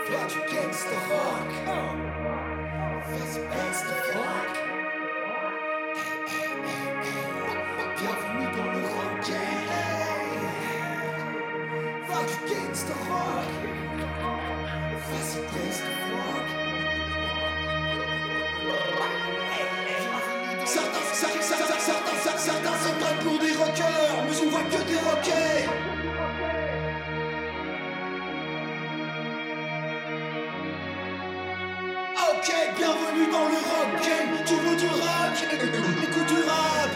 Viens du gangsta rock. Vas-y, gangsta rock. Bienvenue dans le rock game. Viens du gangsta rock. Vas-y, gangsta rock. Certains se prennent pour des rockers, mais on voit que des rockers. Ok, bienvenue dans le rock game. Tu veux du rock? Écoute du rap.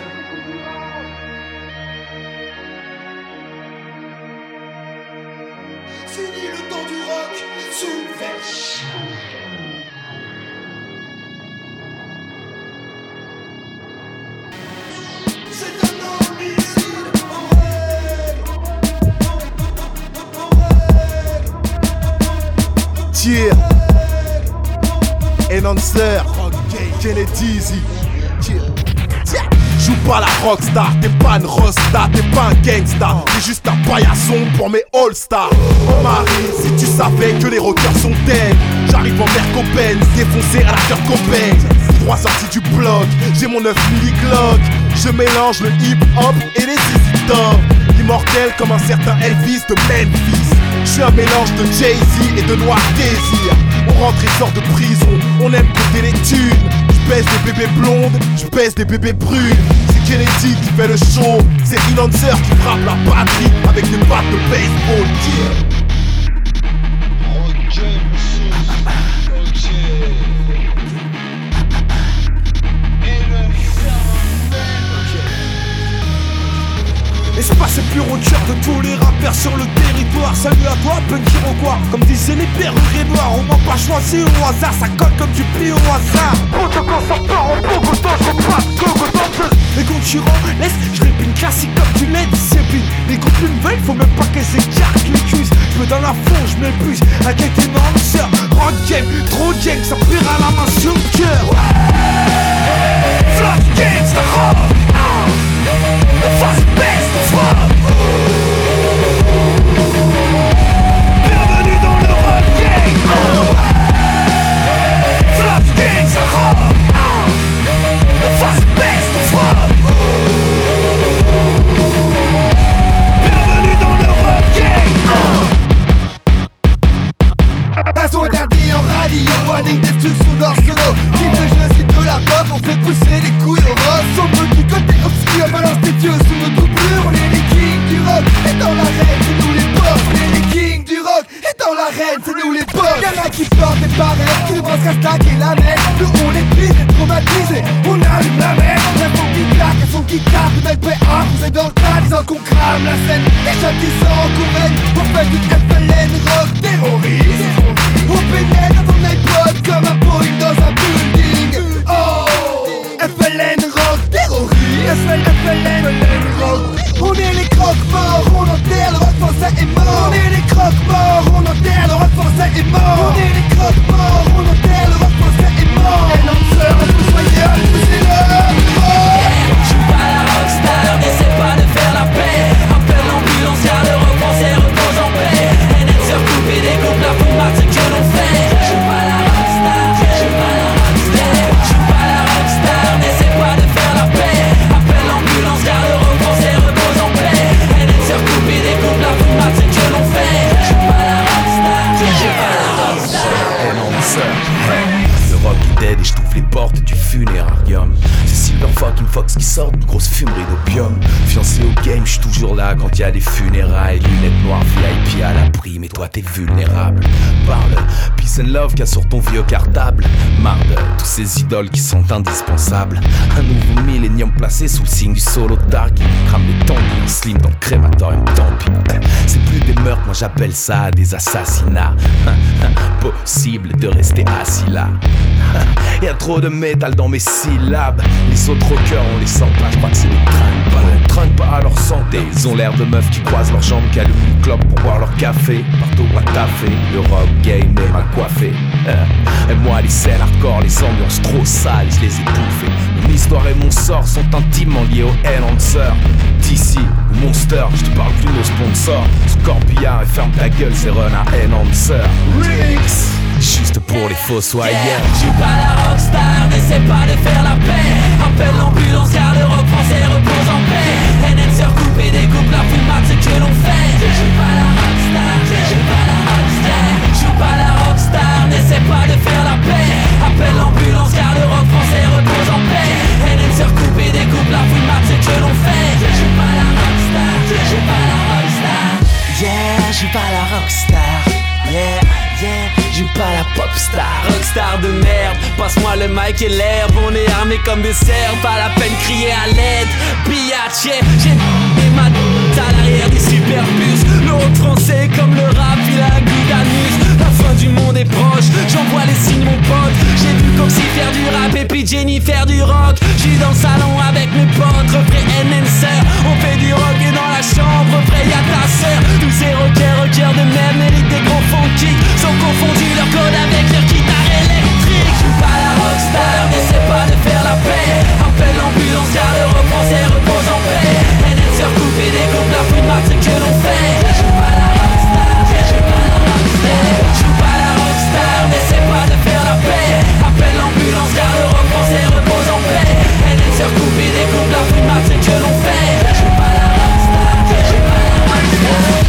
Fini le temps du rock. Subversion. C'est un homicide en règle. Tier Enhancer Kennedy Joue pas la rockstar, t'es pas une rosta, t'es pas un gangsta, t'es juste un paillasson pour mes all-stars. Marie, si tu savais que les rockers sont dead, j'arrive en Mercopen, défoncé à la Kurt Cobain. 3 sorties du bloc, j'ai mon 9 milli-glock. Je mélange le hip-hop et les ZZ Top. Immortel comme un certain Elvis de Memphis. Je suis un mélange de Jay-Z et de Noir Désir. On rentre et sort de prison, on aime péter les thunes. J'baisse des bébés blondes, j'baisse des bébés brunes. C'est Kennedy qui fait le show, c'est Enhancer qui frappe la batterie avec des battes de baseball. Espace et plus rocker de tous les rappeurs sur le territoire. Salut à toi, punker ou quoi? Comme disaient les perruques noirs, on m'a pas choisi au hasard, ça colle comme du pli au hasard. Autant qu'on s'en part en Bogota, je pas Bogota. Les concurrents laisse, je répine classique comme du lait discipline. Les groupes me veulent, faut même pas qu'elles écartent les cuisses. J'peux dans la fond, j'm'épuise avec énorme sœur. Rock game, trop gang, ça paiera la main sur le cœur. Flash gangsta rock. The fast best of rock. Bienvenue dans le rock game. Flash gangsta rock. The fast best of rock. Bienvenue dans le rock game. Assaut interdit en radio, warning destruction d'Arsenal. Qui fait je cite de la pop, on fait pousser les couilles au rock. Son petit côté obscur, balance tes dieux sous nos doublures. On est les kings du rock, et dans l'arène c'est nous les porcs. On est les kings du rock, et dans l'arène c'est nous les porcs. Y'en a qui portent des barrettes, qui pensent qu'à stacker la merde. Nous on les prise, les traumatisés, on allume la merde. Y'a son guitare, y'a son guitare, tout LPA, vous êtes dans le tas, disant qu'on crame la scène. Les châtissants qu'on règne, on fait du FLN rock terroriste. On pénètre dans ton iPod comme un Boeing dans un building. Oh, FLN rock terroriste. FLN rock. On est les croque-morts, on enterre, le rock français est mort. On est les croque-morts, on enterre, le rock français est mort. On est les croque-morts, on enterre, le rock français est mort. Et l'enfer, soyez poussez-le. Je suis pas la rockstar, n'essaie pas de faire la paix. Appelle l'ambulance car le rock français repose en paix. Enhancer coupe et découpe la bombe, c'est que l'on fait. Je suis pas la rockstar, je suis pas la rockstar. Je suis pas la rockstar, n'essaie pas de faire la paix. Appelle l'ambulance car le rock français repose en paix. Enhancer coupe et découpe la bombe, c'est que l'on fait. Je suis pas la rockstar, je suis pas la rockstar. Enhancer. Le rock est dead et je t'ouvre les portes du funérarium. C'est Silver fucking Fox qui sort d'une grosse fumerie d'opium. Fiancé au game, j'suis toujours là quand y'a des funérailles. Lunettes noires VIP à l'abri, mais toi t'es vulnérable. Parle, peace and love qu'a sur ton vieux cartable. Marre de tous ces idoles qui sont indispensables. Un nouveau millénium placé sous le signe du solo dark. Qui crame les tendus en slim dans le crématorium, tant pis. C'est plus des meurtres, moi j'appelle ça des assassinats. Possible de rester assis là. Y'a trop de métal dans mes syllabes. Les autres rockers on les sent pas, j'crois que c'est des trinquent pas à leur santé. Ils ont l'air de meufs qui croisent leurs jambes, qui allument une clope pour boire leur café. marteau à taffer. Le rock game m'a coiffé. Et moi les scènes hardcore, les ambiances trop sales, je les ai bouffées. Mon histoire et mon sort sont intimement liés au Enhancer. DC ou Monster, je te parle plus de nos sponsors. Scorpion et ferme ta gueule, c'est Run à Enhancer. Rix, juste pour les fossoyeurs. Je suis pas la rockstar, n'essaie pas de faire la paix. Appelle l'ambulance car le rock français repose en paix. Enhancer coupe et découpe la plus mat, c'est que l'on fait. Je suis pas la rockstar, je suis pas la rockstar. Je suis pas la rockstar, n'essaie pas de faire la paix. Appelle l'ambulance car le rock français repose en paix. Enhancer coupe et découpe la plus mat, c'est que l'on fait. Je suis pas la rockstar, je suis pas la rockstar. Yeah, je suis pas la rockstar. Yeah, yeah, je suis pas la pop star. Rockstar de merde, passe-moi le mic et l'herbe. On est armés comme des cerfs, pas la peine crier à l'aide. Biatch, yeah, j'ai ma à l'arrière des superbus. Le rock français comme le rap, il a un goût d'anus. La fin du monde est proche, j'envoie les signes mon pote. J'ai vu Coxy faire du rap et puis Jenny faire du rock. J'suis dans le salon avec mes potes, refrain Enhancer. On fait du rock et dans la chambre, refrain y'a ta sœur. Tous ces rockers de merde méritent des grands funky. Sont confondus leur code avec leur guitare électrique. J'suis pas la rockstar, n'essaie pas de faire la paix. Appelle l'ambulance car le rock français repose en paix. Enhancer coupe et découpe la plus mat, c'est que l'on fait. J'suis pas la rockstar, j'suis pas la rockstar. J'suis pas la rockstar, n'essaie pas de faire la paix. Appelle l'ambulance car le rock français repose en paix. Enhancer coupe et découpe la plus mat, c'est que l'on fait. J'suis pas la rockstar, j'suis pas la rockstar.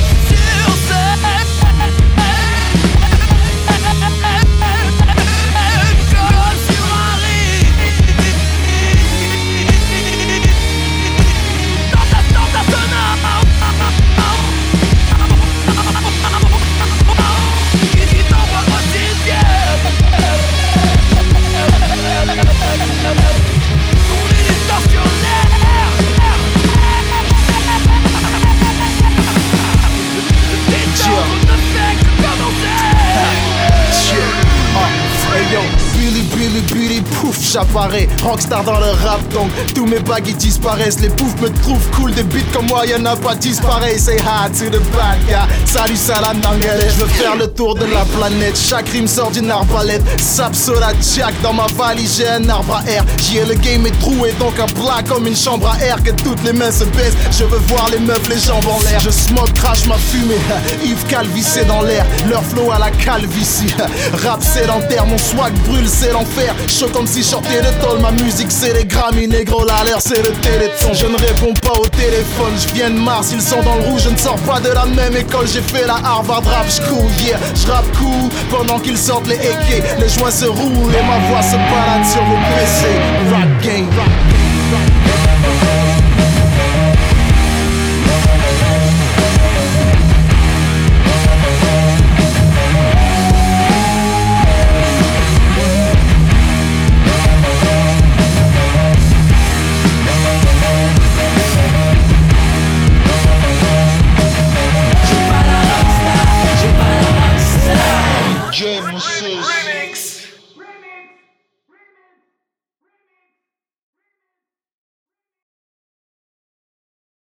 J'apparais, rockstar dans le rap, donc tous mes bagues disparaissent. Les poufs me trouvent cool, des beats comme moi y'en a pas 10 pareils. Say hi to the bad guy, salut salam d'anglais. Je veux faire le tour de la planète, chaque rime sort d'une arbalète. Sap soda jack, dans ma valise j'ai un arbre à air. Le game est troué, donc un plat comme une chambre à air. Que toutes les mains se baissent, je veux voir les meufs, les jambes en l'air. Je smoke, crache ma fumée, Yves Calvi c'est dans l'air. Leur flow à la calvitie, rap sédentaire, mon swag brûle c'est l'enfer. Chaud comme si sortais de tôle, ma musique c'est les Grammy, négro l'alerte c'est le téléthon. Je ne réponds pas au téléphone, je viens de Mars, ils sont dans le rouge. Je ne sors pas de la même école, j'ai fait la Harvard Rap School. Yeah, je rappe cool pendant qu'ils sortent les AK. Les joints se roulent et ma voix se balade sur vos PC. Rap game, rap game, rap game.